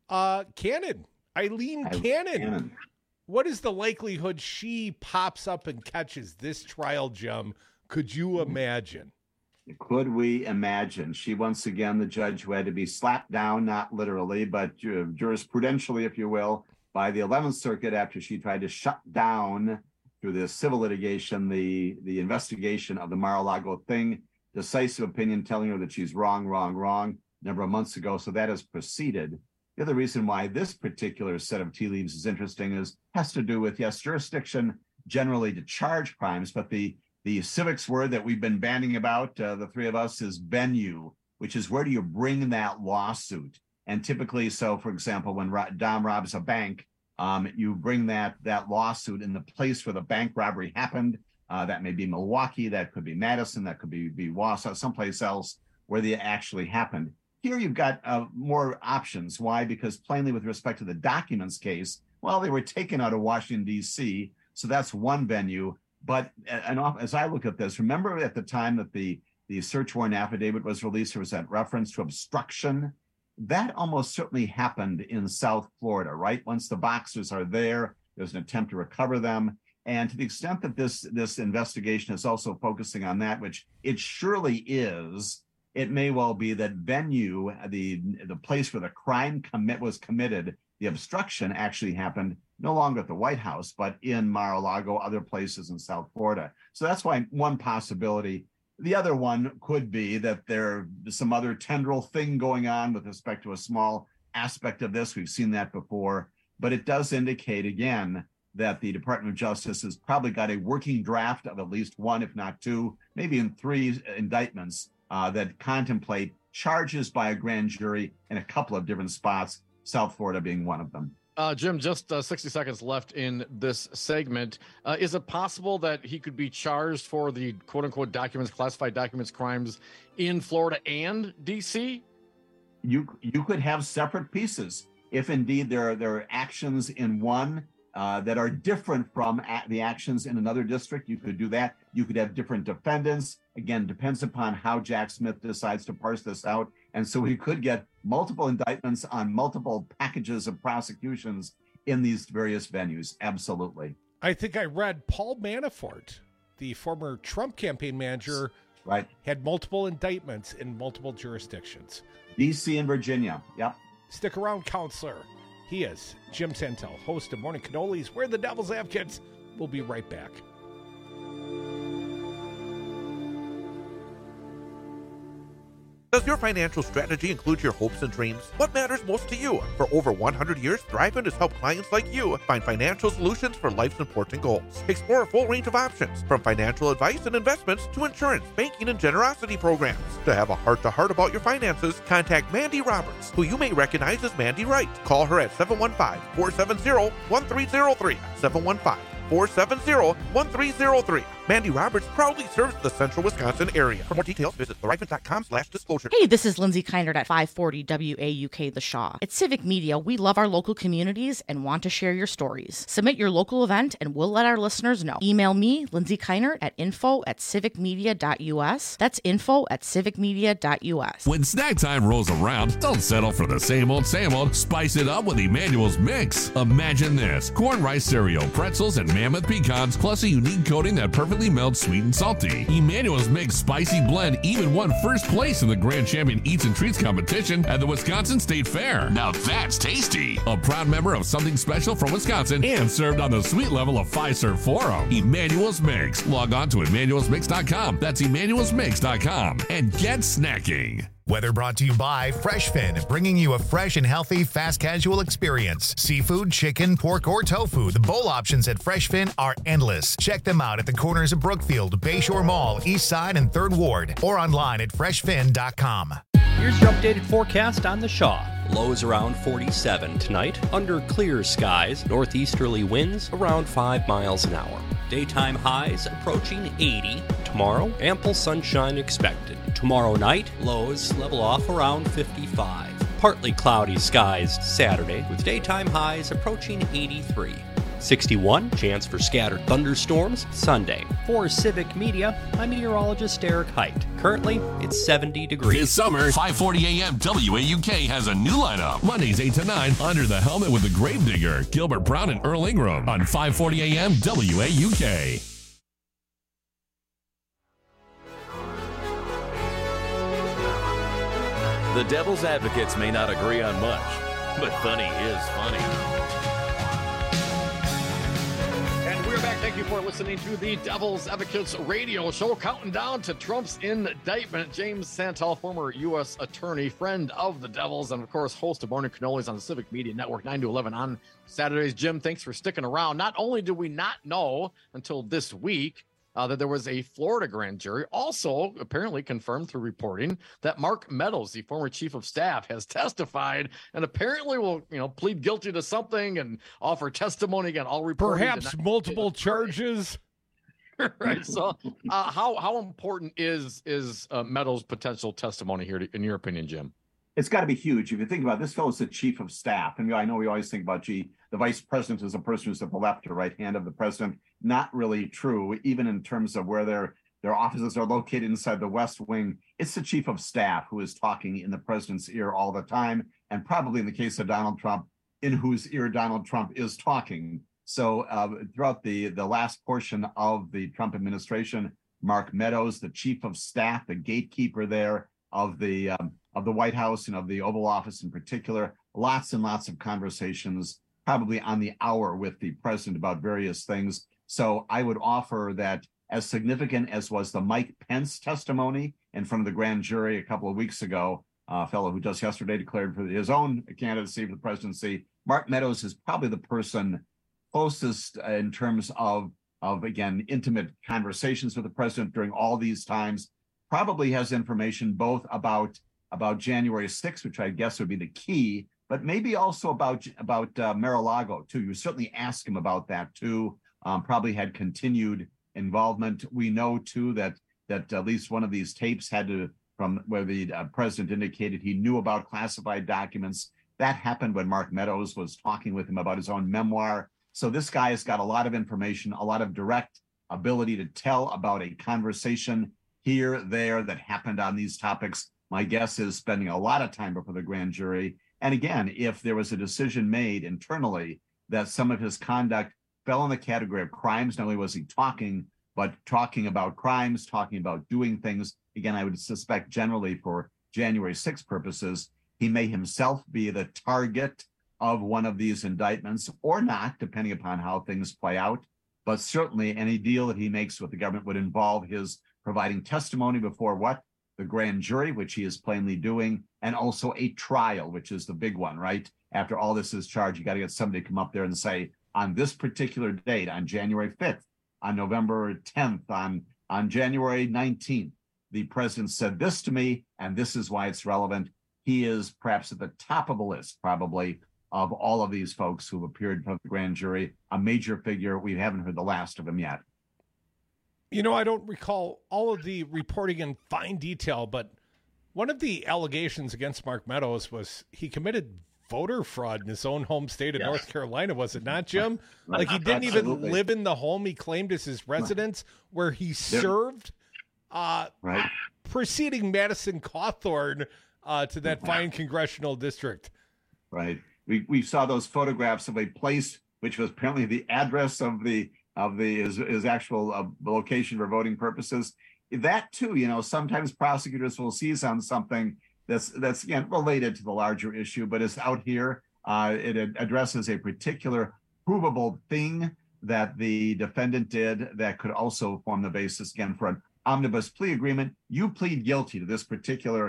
Cannon, Eileen Cannon. What is the likelihood she pops up and catches this trial, Jim? Could you imagine? Could we imagine? She, once again, the judge who had to be slapped down, not literally, but jurisprudentially, if you will, by the 11th Circuit after she tried to shut down, through the civil litigation, the investigation of the Mar-a-Lago thing, decisive opinion telling her that she's wrong, number of months ago. So that has proceeded. The other reason why this particular set of tea leaves is interesting has to do with, yes, jurisdiction generally to charge crimes, but the civics word that we've been banding about, the three of us, is venue, which is where do you bring that lawsuit? And typically, so for example, when Dom robs a bank, you bring that lawsuit in the place where the bank robbery happened. That may be Milwaukee, that could be Madison, that could be Wausau, someplace else where they actually happened. Here you've got more options. Why? Because plainly with respect to the documents case, well, they were taken out of Washington, D.C., so that's one venue. But as I look at this, remember at the time that the search warrant affidavit was released, there was that reference to obstruction. That almost certainly happened in South Florida, right? Once the boxers are there, there's an attempt to recover them. And to the extent that this investigation is also focusing on that, which it surely is, it may well be that venue, the place where the crime was committed, the obstruction actually happened no longer at the White House, but in Mar-a-Lago, other places in South Florida. So that's why one possibility. The other one could be that there's some other tendril thing going on with respect to a small aspect of this. We've seen that before, but it does indicate again that the Department of Justice has probably got a working draft of at least one, if not two, maybe in three indictments that contemplate charges by a grand jury in a couple of different spots, South Florida being one of them. Jim, just 60 seconds left in this segment. Is it possible that he could be charged for the quote-unquote documents, classified documents crimes in Florida and D.C.? You could have separate pieces. If indeed there are actions in one that are different from the actions in another district, you could do that. You could have different defendants. Again, depends upon how Jack Smith decides to parse this out. And so we could get multiple indictments on multiple packages of prosecutions in these various venues. Absolutely. I think I read Paul Manafort, the former Trump campaign manager, right, had multiple indictments in multiple jurisdictions. D.C. and Virginia. Yep. Stick around, counselor. He is Jim Santel, host of Morning Cannolis. We're the Devil's Advocates. We'll be right back. Does your financial strategy include your hopes and dreams? What matters most to you? For over 100 years, Thrivent has helped clients like you find financial solutions for life's important goals. Explore a full range of options, from financial advice and investments to insurance, banking, and generosity programs. To have a heart-to-heart about your finances, contact Mandy Roberts, who you may recognize as Mandy Wright. Call her at 715-470-1303. 715-470-1303. Mandy Roberts proudly serves the central Wisconsin area. For more details, visit thrivent.com/disclosure. Hey, this is Lindsay Keinert at 540 WAUK The Shaw. At Civic Media, we love our local communities and want to share your stories. Submit your local event and we'll let our listeners know. Email me, Lindsay Keinert, at info@civicmedia.us. That's info@civicmedia.us. When snack time rolls around, don't settle for the same old, Spice it up with Emmanuel's Mix. Imagine this: corn rice cereal, pretzels, and mammoth pecans, plus a unique coating that perfectly melts sweet and salty. Emmanuel's Mix Spicy Blend even won first place in the Grand Champion Eats and Treats competition at the Wisconsin State Fair. Now that's tasty. A proud member of Something Special from Wisconsin and served on the sweet level of Fiserv Forum. Emmanuel's Mix. Log on to emmanuelsmix.com. That's emmanuelsmix.com and get snacking. Weather brought to you by FreshFin, bringing you a fresh and healthy fast casual experience. Seafood, chicken, pork, or tofu. The bowl options at FreshFin are endless. Check them out at the corners of Brookfield, Bayshore Mall, East Side, and 3rd Ward, or online at freshfin.com. Here's your updated forecast on the Shaw. Lows around 47 tonight, under clear skies, northeasterly winds around 5 miles an hour. Daytime highs approaching 80. Tomorrow, ample sunshine expected. Tomorrow night, lows level off around 55. Partly cloudy skies Saturday, with daytime highs approaching 83. 61, chance for scattered thunderstorms Sunday. For Civic Media, I'm meteorologist Eric Height. Currently, it's 70 degrees. This summer, 540 AM WAUK has a new lineup. Mondays 8 to 9, Under the Helmet with the Gravedigger, Gilbert Brown and Earl Ingram on 540 AM WAUK. The Devil's Advocates may not agree on much, but funny is funny. And we're back. Thank you for listening to the Devil's Advocates radio show. Counting down to Trump's indictment. James Santel, former U.S. attorney, friend of the Devils, and of course, host of Morning Cannolis on the Civic Media Network, 9 to 11 on Saturdays. Jim, thanks for sticking around. Not only do we not know until this week that there was a Florida grand jury, also apparently confirmed through reporting that Mark Meadows, the former chief of staff, has testified and apparently will, plead guilty to something and offer testimony again. All reporting perhaps multiple charges. Right. So, how important is Meadows' potential testimony here, in your opinion, Jim? It's got to be huge. If you think about it, this fellow's the chief of staff. And I know we always think about, the vice president is a person who's at the left or right hand of the president. Not really true, even in terms of where their offices are located inside the West Wing. It's the chief of staff who is talking in the president's ear all the time. And probably in the case of Donald Trump, in whose ear Donald Trump is talking. So throughout the last portion of the Trump administration, Mark Meadows, the chief of staff, the gatekeeper there of the White House and of the Oval Office in particular, lots and lots of conversations, probably on the hour with the president about various things. So I would offer that as significant as was the Mike Pence testimony in front of the grand jury a couple of weeks ago, a fellow who just yesterday declared for his own candidacy for the presidency, Mark Meadows is probably the person closest in terms of again, intimate conversations with the president during all these times. Probably has information both about January 6th, which I guess would be the key, but maybe also about Mar-a-Lago too. You certainly ask him about that too. Probably had continued involvement. We know too that at least one of these tapes from where the president indicated he knew about classified documents. That happened when Mark Meadows was talking with him about his own memoir. So this guy has got a lot of information, a lot of direct ability to tell about a conversation here, there that happened on these topics. My guess is spending a lot of time before the grand jury. And again, if there was a decision made internally that some of his conduct fell in the category of crimes, not only was he talking, but talking about crimes, talking about doing things, again, I would suspect generally for January 6 purposes, he may himself be the target of one of these indictments or not, depending upon how things play out. But certainly any deal that he makes with the government would involve his providing testimony before the grand jury, which he is plainly doing, and also a trial, which is the big one, right? After all this is charged, you got to get somebody to come up there and say, on this particular date, on January 5th, on November 10th, on January 19th, the president said this to me, and this is why it's relevant. He is perhaps at the top of the list, probably, of all of these folks who've appeared in front of the grand jury, a major figure. We haven't heard the last of him yet. I don't recall all of the reporting in fine detail, but one of the allegations against Mark Meadows was he committed voter fraud in his own home state of North Carolina, was it not, Jim? Like he didn't even live in the home he claimed as his residence where he served, preceding Madison Cawthorn to that fine congressional district. Right. We saw those photographs of a place which was apparently the address of his actual location for voting purposes. That too, sometimes prosecutors will seize on something that's again related to the larger issue, but it's out here. It addresses a particular provable thing that the defendant did that could also form the basis again for an omnibus plea agreement. You plead guilty to this particular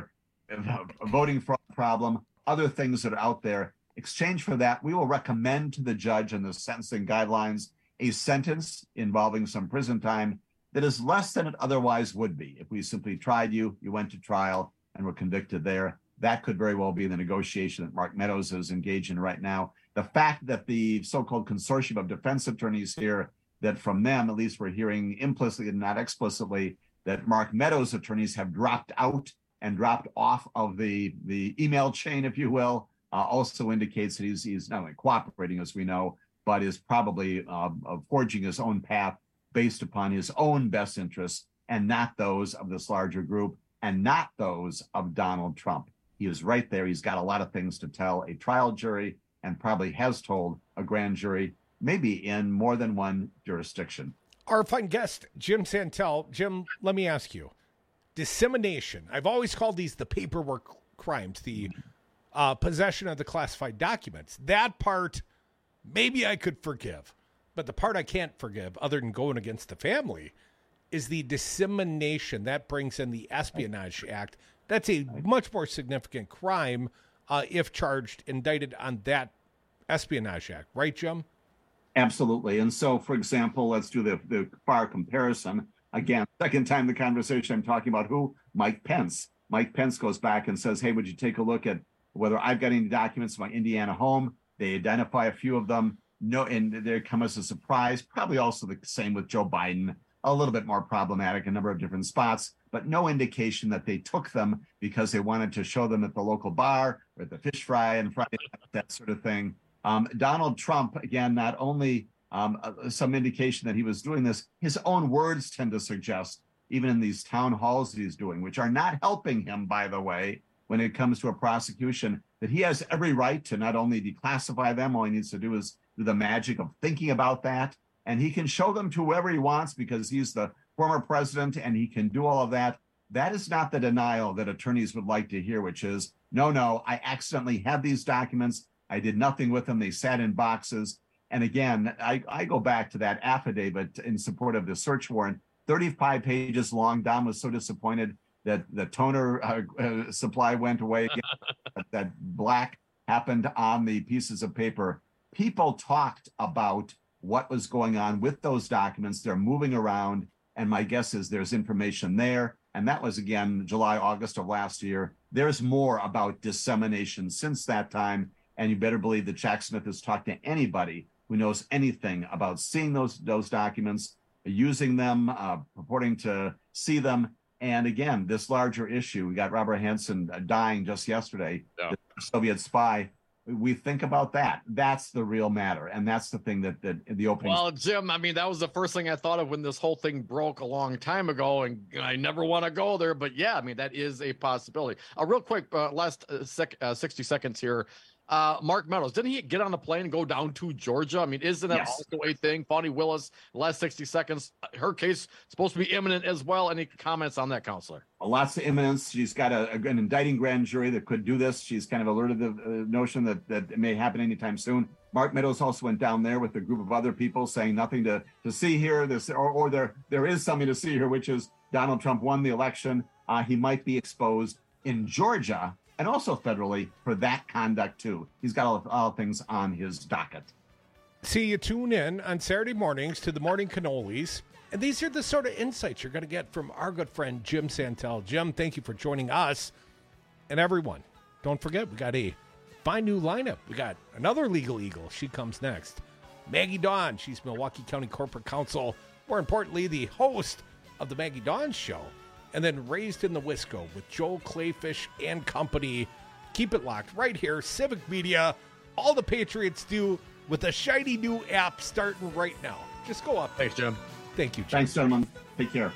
voting fraud problem, other things that are out there. Exchange for that, we will recommend to the judge in the sentencing guidelines a sentence involving some prison time that is less than it otherwise would be. If we simply tried you went to trial and were convicted there, that could very well be the negotiation that Mark Meadows is engaged in right now. The fact that the so-called consortium of defense attorneys here, that from them, at least we're hearing implicitly and not explicitly, that Mark Meadows' attorneys have dropped out and dropped off of the email chain, if you will, also indicates that he's not only cooperating, as we know, but is probably forging his own path based upon his own best interests and not those of this larger group and not those of Donald Trump. He is right there. He's got a lot of things to tell a trial jury and probably has told a grand jury, maybe in more than one jurisdiction. Our fine guest, Jim Santel. Jim, let me ask you, dissemination. I've always called these the paperwork crimes, the possession of the classified documents. That part, maybe I could forgive. But the part I can't forgive, other than going against the family, is the dissemination. That brings in the Espionage Act. That's a much more significant crime if charged, indicted on that Espionage Act. Right, Jim? Absolutely. And so, for example, let's do the far comparison. Again, second time the conversation, I'm talking about who? Mike Pence. Mike Pence goes back and says, hey, would you take a look at whether I've got any documents in my Indiana home? They identify a few of them. No, and they come as a surprise. Probably also the same with Joe Biden. A little bit more problematic, a number of different spots, but no indication that they took them because they wanted to show them at the local bar or at the fish fry and Friday, that sort of thing. Donald Trump, again, not only some indication that he was doing this, his own words tend to suggest, even in these town halls that he's doing, which are not helping him, by the way, when it comes to a prosecution, that he has every right to not only declassify them, all he needs to do is do the magic of thinking about that, and he can show them to whoever he wants because he's the former president and he can do all of that. That is not the denial that attorneys would like to hear, which is, no, I accidentally had these documents. I did nothing with them. They sat in boxes. And again, I go back to that affidavit in support of the search warrant, 35 pages long. Don was so disappointed that the toner supply went away. That black happened on the pieces of paper. People talked about what was going on with those documents. They're moving around. And my guess is there's information there. And that was, again, July, August of last year. There's more about dissemination since that time. And you better believe that Jack Smith has talked to anybody who knows anything about seeing those documents, using them, purporting to see them. And again, this larger issue, we got Robert Hansen dying just yesterday, the Soviet spy. We think about that. That's the real matter. And that's the thing that the opening. Well, Jim, I mean, that was the first thing I thought of when this whole thing broke a long time ago. And I never want to go there. But yeah, I mean, that is a possibility. Real quick, last 60 seconds here. Mark Meadows, didn't he get on a plane and go down to Georgia? I mean, isn't that also a thing? Fani Willis, the last 60 seconds, her case supposed to be imminent as well. Any comments on that, Counselor? Lots of imminence. She's got an indicting grand jury that could do this. She's kind of alerted the notion that it may happen anytime soon. Mark Meadows also went down there with a group of other people saying nothing to see here. There is something to see here, which is Donald Trump won the election. He might be exposed in Georgia and also federally for that conduct, too. He's got a lot of things on his docket. See, you tune in on Saturday mornings to the Morning Cannolis, and these are the sort of insights you're going to get from our good friend Jim Santel. Jim, thank you for joining us. And everyone, don't forget, we got a fine new lineup. We got another Legal Eagle. She comes next. Maggie Dawn, she's Milwaukee County Corporate Counsel. More importantly, the host of the Maggie Dawn Show. And then Raised in the Wisco with Joel Clayfish and company. Keep it locked right here. Civic Media, all the Patriots do with a shiny new app starting right now. Just go up. Thanks, Jim. Thank you, Jim. Thanks, gentlemen. Take care.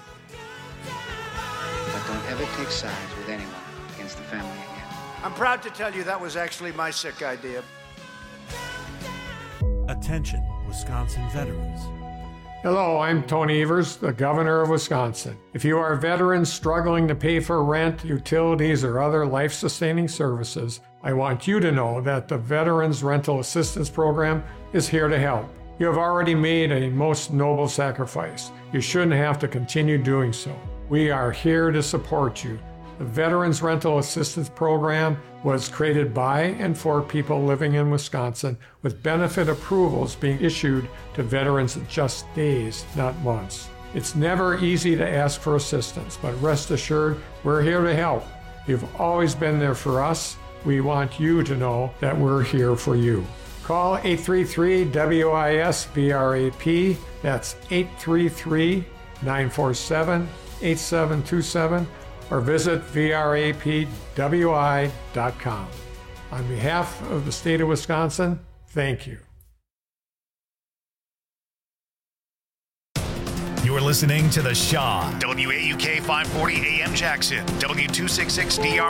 But don't ever take sides with anyone against the family again. I'm proud to tell you that was actually my sick idea. Attention, Wisconsin veterans. Hello, I'm Tony Evers, the Governor of Wisconsin. If you are veterans struggling to pay for rent, utilities, or other life-sustaining services, I want you to know that the Veterans Rental Assistance Program is here to help. You have already made a most noble sacrifice. You shouldn't have to continue doing so. We are here to support you. The Veterans Rental Assistance Program was created by and for people living in Wisconsin, with benefit approvals being issued to veterans in just days, not months. It's never easy to ask for assistance, but rest assured, we're here to help. You've always been there for us. We want you to know that we're here for you. Call 833-WIS-VRAP. That's 833-947-8727. Or visit vrapwi.com. On behalf of the state of Wisconsin, thank you. You're listening to The Shaw, WAUK 540 AM Jackson, W266DR